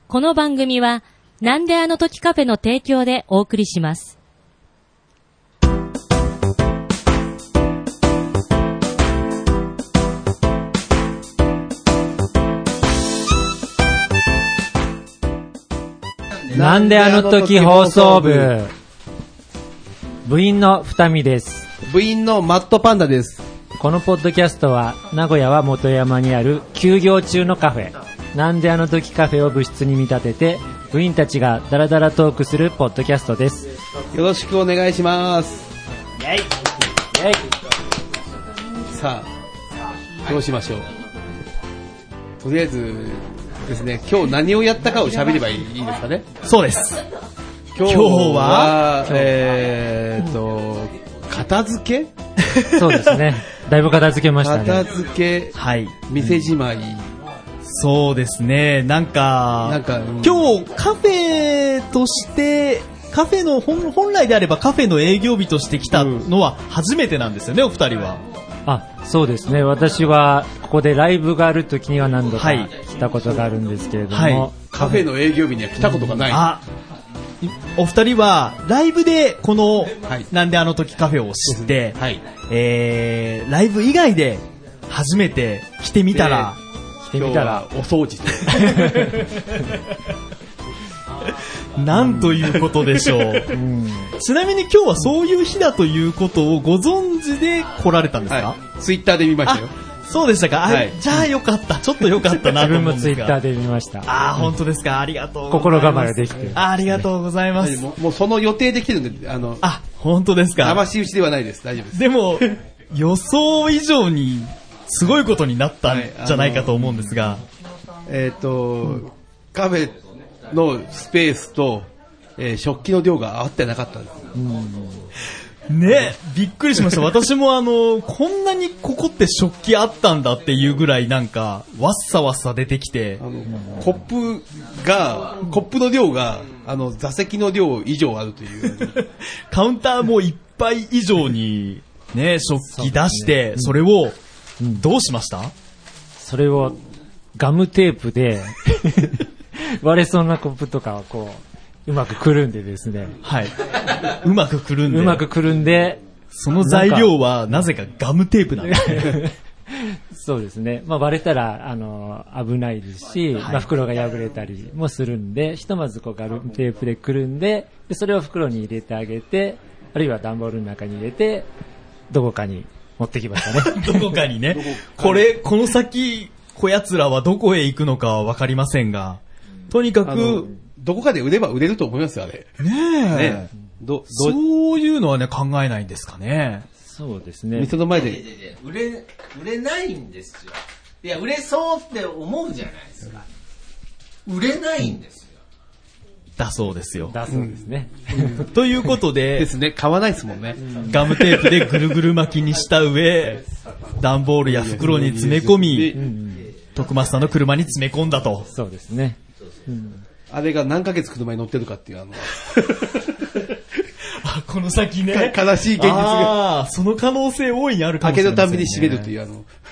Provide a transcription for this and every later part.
この番組はなんであの時カフェの提供でお送りします。 なんであの時放送部、部員の二見です。 部員のマットパンダです。 このポッドキャストは名古屋は本山にある休業中のカフェ、なんであの時カフェを部室に見立てて部員たちがダラダラトークするポッドキャストです。 よろしくお願いします。 イェイイェイ。 さあどうしましょう。とりあえずですね、今日何をやったかを喋ればいいですかね。 そうです。 今日は片付けそうですね、だいぶ片付けましたね。 片付け、はい、店じまい、 そうですね、なんか、今日カフェとしてカフェの本来であればカフェの営業日として来たのは初めてなんですよね、お二人は。 あ、そうですね、私はここでライブがある時には何度か来たことがあるんですけれども、はい、 カフェの営業日には来たことがない。 お二人はライブでこの、なんであの時カフェを知って、はい、ライブ以外で初めて来てみたら、 お掃除でなんということでしょう、ちなみに今日はそういう日だということをご存知で来られたんですか？ はい、ツイッターで見ましたよ。 そうでしたか、はい、じゃあよかった、ちょっとよかったなと思うんですが。 自分もツイッターで見ました。 本当ですか、ありがとうございます。 心構えができてる。 ありがとうございます。 もうその予定できてるんで、 本当ですか。 騙し討ちではないです、大丈夫です。 でも予想以上にすごいことになったんじゃないかと思うんですが、 カフェのスペースと、食器の量が合ってなかったんです。 ね、びっくりしました。私もこんなにここって食器あったんだっていうぐらいなんかわっさわっさ出てきて、 コップの量が座席の量以上あるというカウンターもいっぱい以上にね、食器出して、それをどうしました？ それをガムテープで割れそうなコップとかはこううまくくるんでですね、はい、 うまくくるんで、その材料はなぜかガムテープなんですね。 そうですね、割れたら危ないですし、袋が破れたりもするんで、ひとまずこうガムテープでくるんで、それを袋に入れてあげて、あるいは段ボールの中に入れてどこかに持ってきましたね。 どこかにね。この先こやつらはどこへ行くのかは分かりませんが、とにかくどこかで売れば売れると思いますよ、あれ。 ねえ。そういうのはね、考えないんですかね。 そうですね。 店の前で。 売れないんですよ。いや、売れそうって思うじゃないですか。売れないんですよ。 だそうですよ。 だそうですね。 ということで。 ですね、買わないですもんね。 ガムテープでぐるぐる巻きにした上、段ボールや袋に詰め込み、徳松さんの車に詰め込んだと。 そうですね。 あれが何ヶ月車に乗ってるかっていうこの先ね。 悲しい現実が。 その可能性大いにあるかもしれない、ね。 開けるたびに閉めるという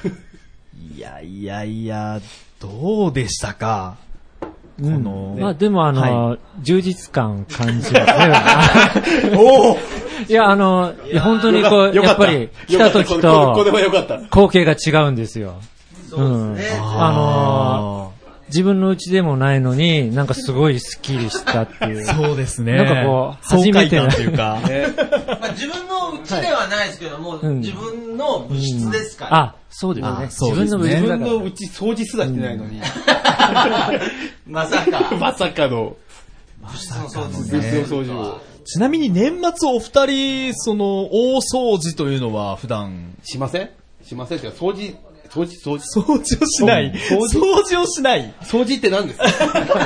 いや、どうでしたか。 でも充実感感じますね。いや本当にこうやっぱり来た時と光景が違うんですよ。そうですね。自分の家でもないのになんかすごいスッキリしたっていう。 そうですね。 なんかこう初めてというか。 自分の家ではないですけども、自分の部室ですから。 そうですね。 自分のうち掃除すらしてないのに。 まさかの。 部室の掃除を。 ちなみに年末お二人、大掃除というのは普段しませんっていうか、掃除をしない。掃除って何ですか？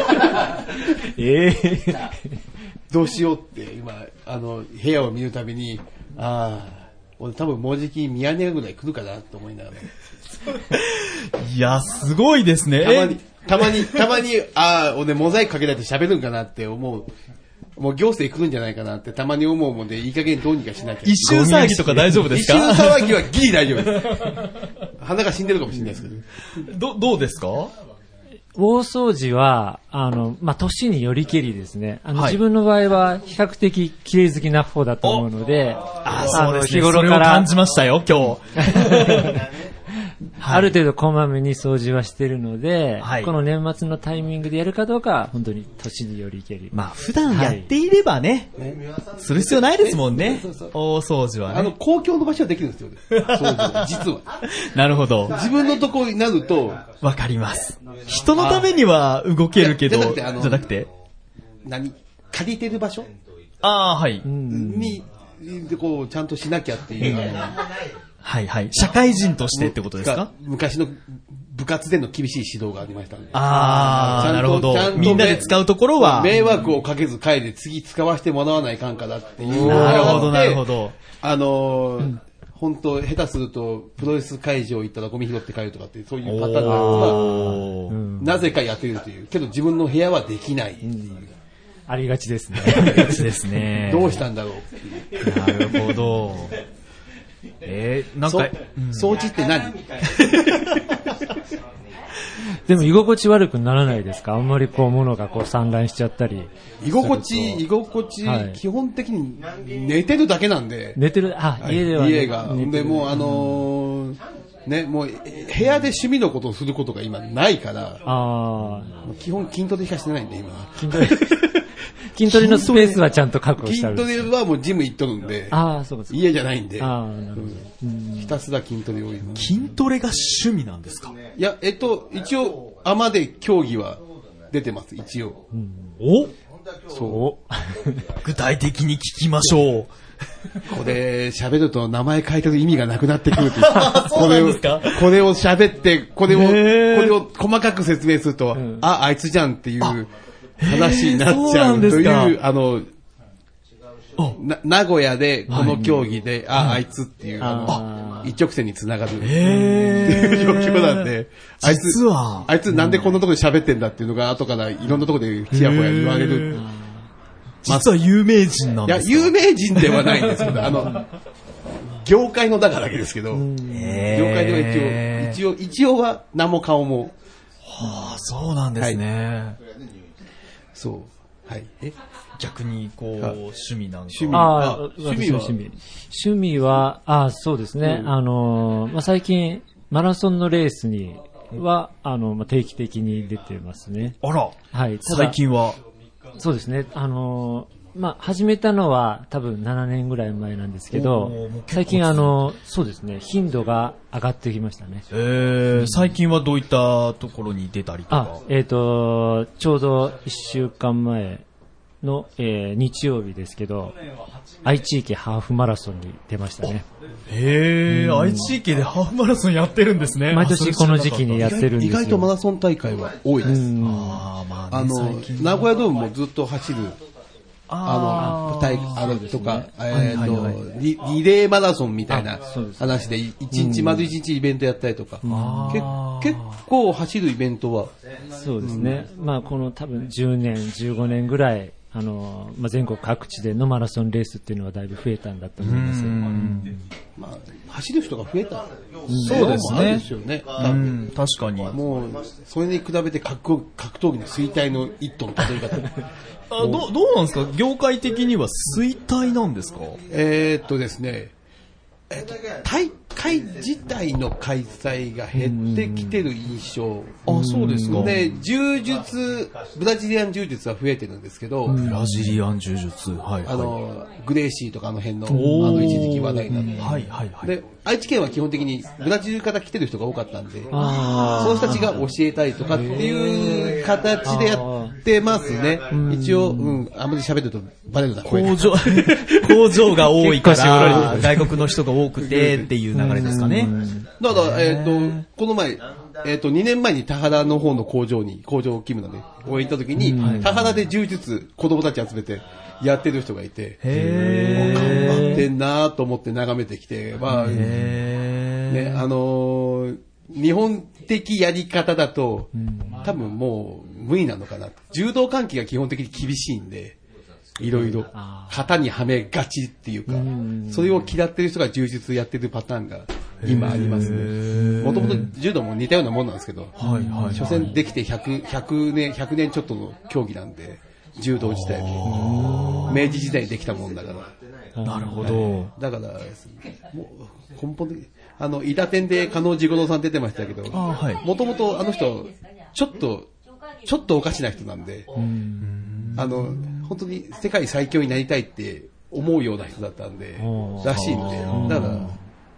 どうしようって今部屋を見るたびに、俺多分もうじき宮根ぐらい来るかなと思いながら。 いや、すごいですね。 たまに俺モザイクかけられて喋るんかなって思う。もう行政来るんじゃないかなってたまに思うもんで、いい加減どうにかしなきゃ。 一瞬騒ぎとか大丈夫ですか？ 一瞬騒ぎはギリ大丈夫です。鼻が死んでるかもしれないですけど。 どうですか？ 大掃除は、年によりけりですね。自分の場合は比較的綺麗好きな方だと思うので、 そうですね。日頃から。それを感じましたよ、今日。 ある程度こまめに掃除はしてるので、この年末のタイミングでやるかどうかは本当に年によりけり。 普段やっていればね、する必要ないですもんね。大掃除はね。 公共の場所はできるんですよね。掃除は実は。 なるほど。 自分のとこになると。 わかります。人のためには動けるけど、じゃなくて借りてる場所はい。 に、こう、ちゃんとしなきゃっていう。 はいはい。社会人としてってことですか？ 昔の部活での厳しい指導がありましたので。 なるほど。みんなで使うところは。 迷惑をかけず帰で次使わせてもらわないかんかだっていう。 なるほど、なるほど。 本当下手すると、プロレス会場行ったらゴミ拾って帰るとかって、そういうパターンが、なぜかやっているという。けど自分の部屋はできないっていう。 ありがちですね。 ありがちですね。 どうしたんだろうっていう。 なるほど。なんか、 掃除って何でも居心地悪くならないですか？あんまり物が散乱しちゃったり。 居心地、基本的に寝てるだけなんで。 寝てる、家では、 家が。で、もうもう部屋で趣味のことをすることが今ないから、基本筋トレしかしてないんで、今。 筋トレのスペースはちゃんと確保してある。 筋トレはもうジム行っとるんで、家じゃないんで、ひたすら筋トレを。 筋トレが趣味なんですか？ いや、一応、アマで競技は出てます、一応。 そう。具体的に聞きましょう。 これ喋ると名前変えてる意味がなくなってくるって。 そうなんですか？ これを喋って、これを細かく説明すると、あいつじゃんっていう話になっちゃうという、名古屋でこの競技で、あいつっていう、一直線に繋がるっていう状況なんで、あいつなんでこんなところで喋ってんだっていうのが後からいろんなところでちやほや言われる。 実は有名人なんですか？ いや、有名人ではないんですけど、業界の中だけですけど、業界では一応は名も顔も。 そうなんですね。 そう。はい。 逆に趣味なんか。 趣味は、そうですね。最近マラソンのレースには定期的に出てますね。 あら。 はい。 最近は。 そうですね。始めたのは多分7年ぐらい前なんですけど、最近そうですね、頻度が上がってきましたね。 最近はどういったところに出たりとか？ ちょうど1週間前の、日曜日ですけど、愛知駅ハーフマラソンに出ましたね。 愛知駅でハーフマラソンやってるんですね。 毎年この時期にやってるんですよ。 意外とマラソン大会は多いです。名古屋ドームもずっと走る。とか、リレーマラソンみたいな話で、丸一日イベントやったりとか、結構走るイベントは。 そうですね。この多分10年、15年ぐらい、全国各地でのマラソンレースっていうのはだいぶ増えたんだと思います。 走る人が増えた。 そうですね。 ですよね。 確かに。 もう、それに比べて格闘技の衰退の一途の例え方。 どうなんですか？業界的には衰退なんですか？ ですね、大会自体の開催が減ってきてる印象。 そうですか。 で、ブラジリアン柔術は増えてるんですけど、 ブラジリアン柔術、 グレーシーとかの辺の、一時期話題になって。で、愛知県は基本的にブラジルから来てる人が多かったんで、その人たちが教えたりとかっていう形でやってますね。一応、あんまり喋るとバレるな。 工場が多いから、外国の人が多くてっていう流れですかね。 だから、この前、2年前に田原の方の工場勤務なんで、行った時に、田原で柔術、子供たち集めてやってる人がいて、頑張ってんなと思って眺めてきて、日本的やり方だと、多分もう無理なのかな。柔道関係が基本的に厳しいんで、いろいろ型にはめがちっていうか、それを嫌ってる人が柔術やってるパターンが今ありますね。もともと柔道も似たようなもんなんですけど、所詮できて100年ちょっとの競技なんで、柔道自体も。明治時代にできたもんだから。 なるほど。 だから、もう根本的に、伊田店で加納治五郎さん出てましたけど、もともとあの人、ちょっとおかしな人なんで、本当に世界最強になりたいって思うような人だったんで、らしいんで、だから、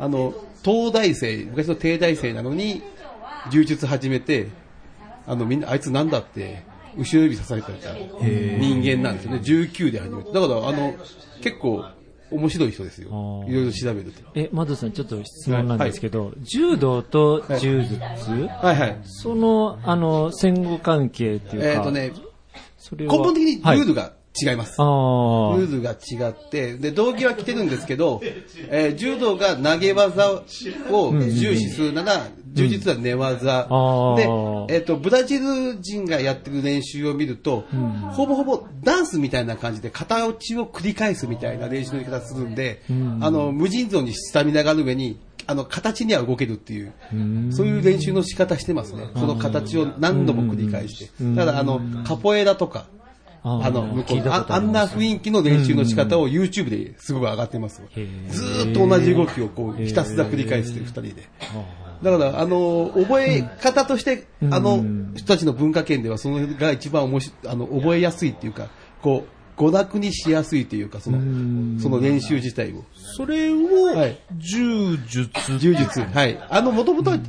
東大生、昔の帝大生なのに、柔術始めて、みんな、あいつなんだって、後ろ指刺された人間なんですよね。19で始めて。だから、結構、面白い人ですよ。いろいろ調べると。 マドさん、ちょっと質問なんですけど、柔道と柔術、その、戦後関係っていうか、 根本的にルールが違います。ルールが違って、で、道着は着てるんですけど、柔道が投げ技を重視するなら、柔術は寝技。で、ブラジル人がやってる練習を見ると、ほぼほぼダンスみたいな感じで片落ちを繰り返すみたいな練習の言い方するんで、無尽蔵にスタミナがある上に、形には動けるっていう、そういう練習の仕方してますね。その形を何度も繰り返して。ただ、カポエラとか、向こうあんな雰囲気の練習の仕方を YouTube ですごく上がってます。ずーっと同じ動きをこうひたすら繰り返してる二人で。だから、覚え方として、人たちの文化圏ではそのが一番覚えやすいっていうか、こう、娯楽にしやすいというか、その練習自体を。 それを、柔術。 はい。もともとは、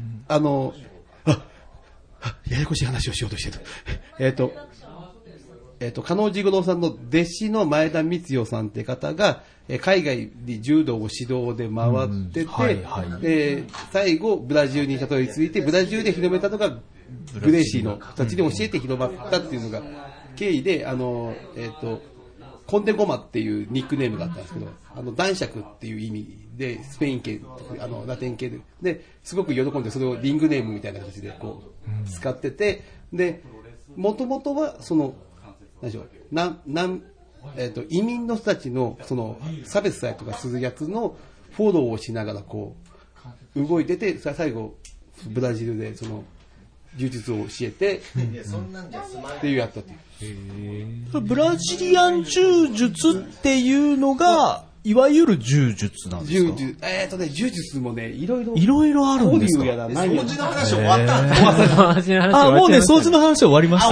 ややこしい話をしようとしてる。加納治五郎さんの弟子の前田光代さんって方が、海外に柔道を指導で回ってて、最後、ブラジルにたどり着いて、ブラジルで広めたのが、グレイシーの人たちに教えて広まったっていうのが、経緯で、コンデゴマっていうニックネームがあったんですけど、男爵っていう意味で、スペイン系、ラテン系で、すごく喜んで、それをリングネームみたいな形でこう、使ってて、で、もともとは、何でしょう、移民の人たちの、差別さえとかするやつのフォローをしながらこう、動いてて、最後、ブラジルで柔術を教えて、っていうやったっていう。 ブラジリアン柔術っていうのが、いわゆる柔術なんですか？ 柔術もね、いろいろあるんですか？ 掃除の話終わったんだ。もうね、掃除の話終わりました。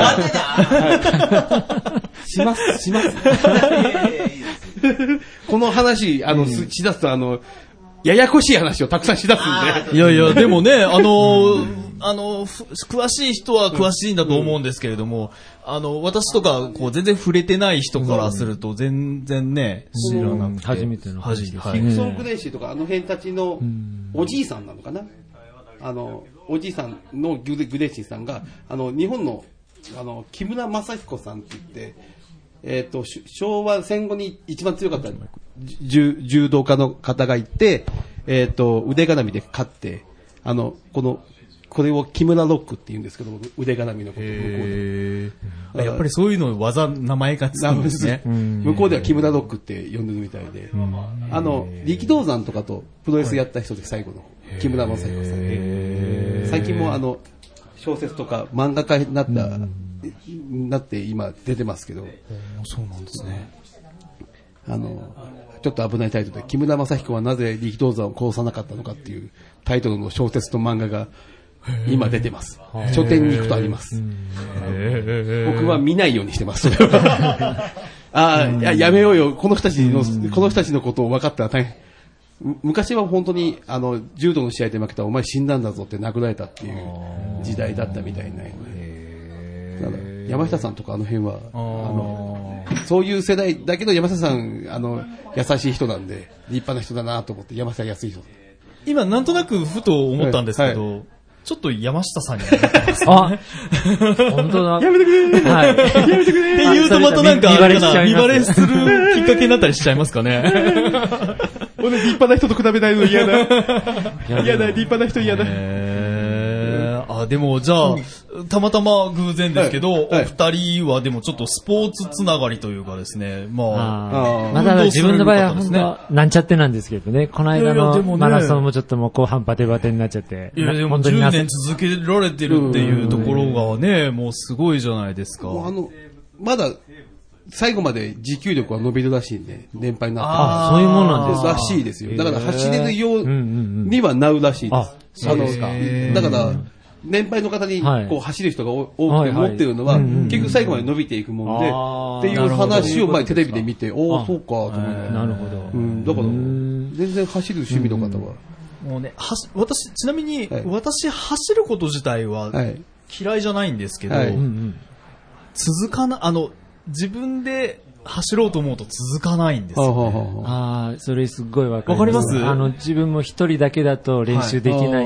します。この話、しだすとややこしい話をたくさんしだすんで。 いや、でもね、詳しい人は詳しいんだと思うんですけれども、私とか、こう、全然触れてない人からすると、全然ね、知らなくて。 初めての話です。 キックソングレイシーとか、あの辺たちの、おじいさんなのかな？おじいさんのグレイシーさんが、日本の、木村正彦さんって言って、昭和戦後に一番強かった柔道家の方がいて、腕がなみで勝って、これを木村ロックって言うんですけども、腕がなみのことを向こうで。 やっぱりそういうの名前がつくんですね。 向こうでは木村ロックって呼んでるみたいで。力道山とかとプロレスやった人で最後の木村正彦さん。最近も小説とか漫画家になって今出てますけど。 そうなんですね。 ちょっと危ないタイトルで、木村正彦はなぜ力道山を殺さなかったのかっていうタイトルの小説と漫画が今出てます。書店に行くとあります。僕は見ないようにしてます。やめようよ。この人たちのことを分かったら大変。昔は本当に、柔道の試合で負けたらお前死んだんだぞって殴られたっていう時代だったみたいなので。だから山下さんとかあの辺は、そういう世代だけど山下さん、優しい人なんで、立派な人だなと思って、山下安い人。 今なんとなくふと思ったんですけど、ちょっと山下さんになってますね。 本当だ。 やめてくれはい。やめてくれって言うとまたなんか、見バレするきっかけになったりしちゃいますかね。 俺立派な人と比べないの嫌だ。嫌だ、立派な人嫌だ。 でもじゃあ、たまたま偶然ですけど、お二人はでもちょっとスポーツつながりというかですね、 まだ自分の場合は本当なんちゃってなんですけどね、この間のマラソンもちょっともう後半バテバテになっちゃって。 いやでも10年続けられてるっていうところがね、もうすごいじゃないですか。 まだ、最後まで持久力は伸びるらしいんで、年配になって。 そういうもんなんですらしいですよ。だから走れるようにはなるらしいです。だから、年配の方にこう走る人が多く持ってるのは、結局最後まで伸びていくもんで、っていう話を前テレビで見て、そうか、と思って。 なるほど。 だから、全然走る趣味の方は。 もうね、ちなみに、私走ること自体は嫌いじゃないんですけど、続かな、自分で走ろうと思うと続かないんですよ、ね。 それすっごいわかります。自分も一人だけだと練習できないんで、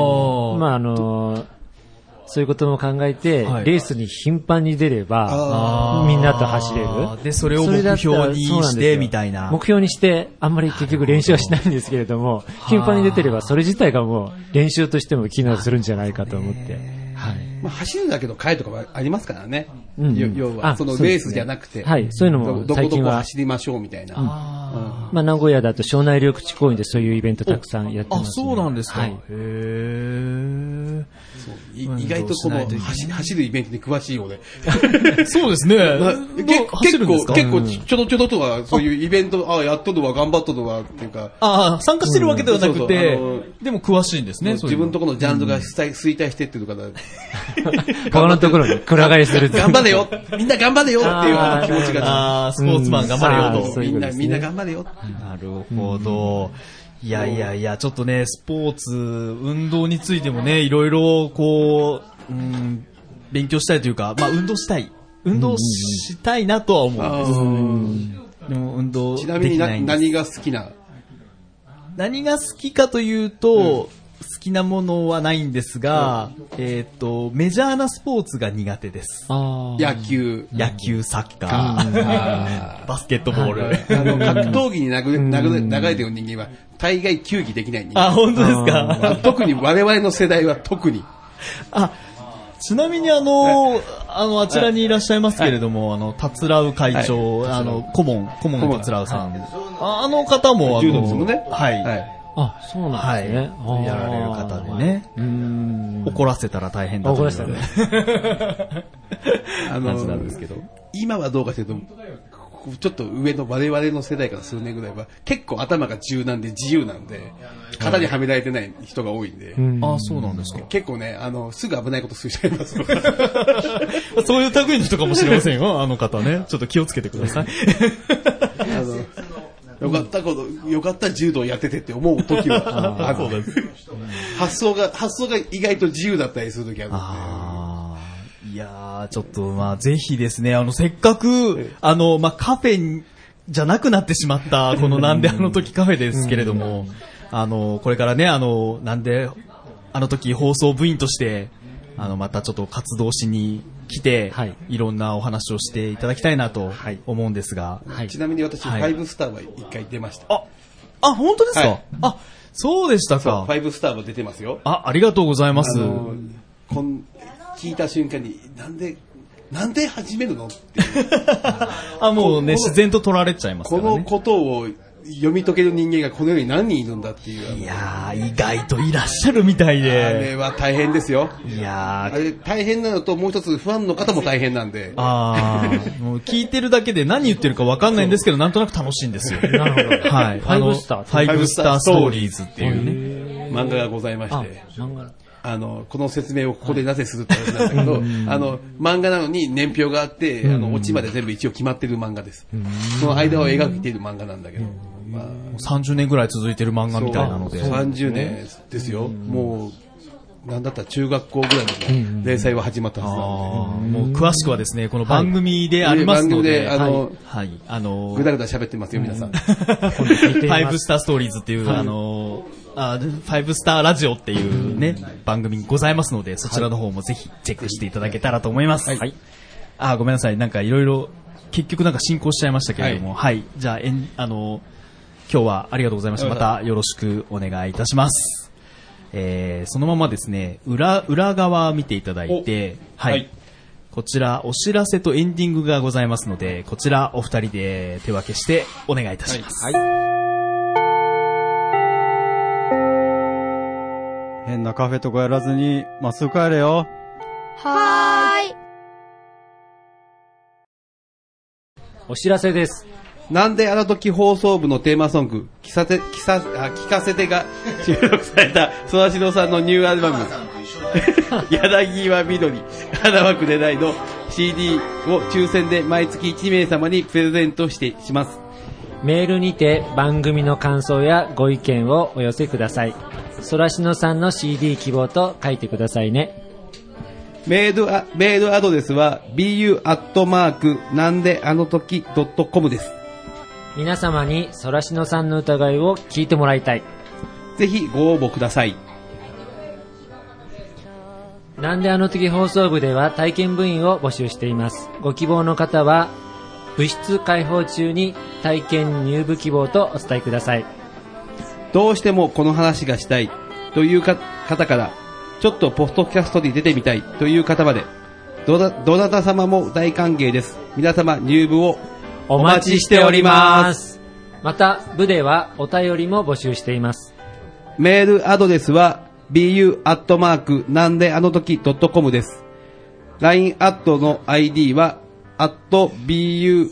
そういうことも考えて、レースに頻繁に出れば、みんなと走れる。 で、それを目標にして、みたいな。 目標にして、あんまり結局練習はしないんですけれども、頻繁に出てれば、それ自体がもう練習としても機能するんじゃないかと思って。 走るだけの会とかはありますからね。要は、そのレースじゃなくて、 そういうのも最近は走りましょうみたいな。 名古屋だと庄内緑地公園でそういうイベントたくさんやってます。 そうなんですか。 意外とこの走るイベントに詳しいようで。 そうですね。 結構ちょろちょろとはそういうイベント、やっとるわ、頑張っとるわっていうか。 参加してるわけではなくて、でも詳しいんですね。 自分のところのジャンルが衰退してってるから。 他のところにくら替えする。 頑張れよみんな頑張れよっていう気持ちが。 スポーツマン頑張れよと。 みんな頑張れよ。 なるほど。いや、ちょっとね、スポーツ、運動についてもね、いろいろ、勉強したいというか、運動したいなとは思うんです。でも、運動できないんです。 ちなみに何が好きな？ 何が好きかというと、好きなものはないんですが、メジャーなスポーツが苦手です。 野球、 サッカー、バスケットボール。 格闘技に流れてる人間は、大概球技できない人間。 本当ですか？ 特に我々の世代は特に。 ちなみにあちらにいらっしゃいますけれども、達郎会長、顧問の達郎さん。あの方も、 柔道ですもんね。 はい。 そうなんですね。 やられる方でね。怒らせたら大変だと思うので。感じなんですけど。 今はどうかというと、ちょっと上の我々の世代から数年ぐらいは、結構頭が柔軟で自由なんで、型にはめられてない人が多いんで。 そうなんですか。 結構ね、すぐ危ないことする人います。 そういう類の人かもしれませんよ、あの方ね。ちょっと気をつけてください。 よかった柔道やっててって思う時はある。発想が意外と自由だったりする時あるんで。 いやー、ちょっとぜひですね、せっかく、カフェじゃなくなってしまった、このなんであの時カフェですけれども、これからね、なんであの時放送部員として、またちょっと活動しに来て、いろんなお話をしていただきたいなと思うんですが。 ちなみに私、5スターは1回出ました。 本当ですか？そうでしたか。 5スターは出てますよ。 ありがとうございます。 聞いた瞬間に、なんで始めるのっていう。 もうね、自然と取られちゃいますからね。 このことを読み解ける人間がこの世に何人いるんだっていう。 いやー、意外といらっしゃるみたいで。 あれは大変ですよ。 いやー。 あれ大変なのと、もう一つファンの方も大変なんで。 もう聞いてるだけで何言ってるか分かんないんですけど、なんとなく楽しいんですよ。 なるほど。 はい。 5スターストーリーズっていうね。 漫画がございまして。この説明をここでなぜするって話なんだけど、漫画なのに年表があって、オチまで全部一応決まってる漫画です。その間を描いている漫画なんだけど。 30年ぐらい続いてる漫画みたいなので。 30年ですよ。もう、なんだったら中学校ぐらいの連載は始まったはずなんで。 もう詳しくはですね、この番組でありますので。 番組で、ぐだぐだ喋ってますよ、皆さん。 5スターストーリーズっていう、5スターラジオっていうね、番組ございますので、そちらの方もぜひチェックしていただけたらと思います。ごめんなさい。なんかいろいろ、結局なんか進行しちゃいましたけれども、じゃあ、今日はありがとうございました。またよろしくお願いいたします。 そのままですね、裏側見ていただいて、はい。こちら、お知らせとエンディングがございますので、こちら、お二人で手分けしてお願いいたします。はい。 変なカフェとかやらずに、まっすぐ帰れよ。 はーい。 お知らせです。 なんであの時放送部のテーマソング、聞かせてが収録された、そらしのさんのニューアルバム、柳岩みどり、花はくれないの CD を抽選で毎月1名様にプレゼントします。 メールにて番組の感想やご意見をお寄せください。そらしのさんの CD 希望と書いてくださいね。 メールアドレスは bu@ なんであの時 .com です。 皆様にそらしのさんの歌声を聞いてもらいたい。 ぜひご応募ください。 なんであの時放送部では体験部員を募集しています。ご希望の方は部室開放中に体験入部希望とお伝えください。 どうしてもこの話がしたいという方から、ちょっとポッドキャストに出てみたいという方まで、どなた様も大歓迎です。皆様入部をお待ちしております。 また部ではお便りも募集しています。 メールアドレスは bu@ なんであの時 .com です。 LINE アットの ID は@buv7950E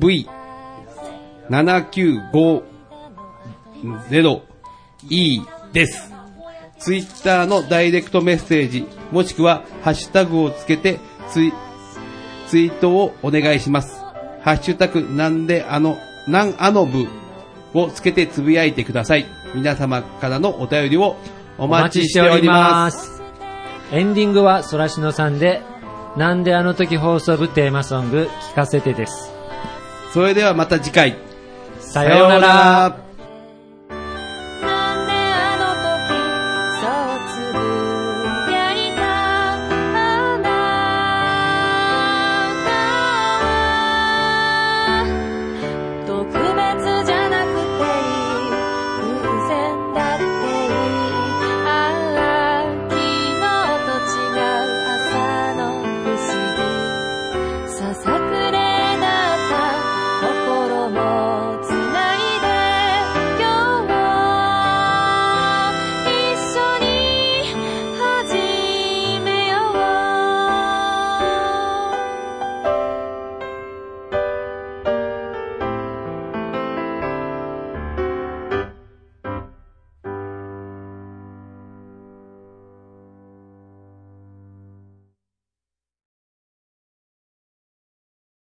です。ツイッターのダイレクトメッセージもしくはハッシュタグをつけてツイートをお願いします。ハッシュタグなんあの部をつけてつぶやいてください。皆様からのお便りをお待ちしております。 エンディングはそらしのさんでなんであの時放送部テーマソング聞かせてです。 それではまた次回。 さようなら。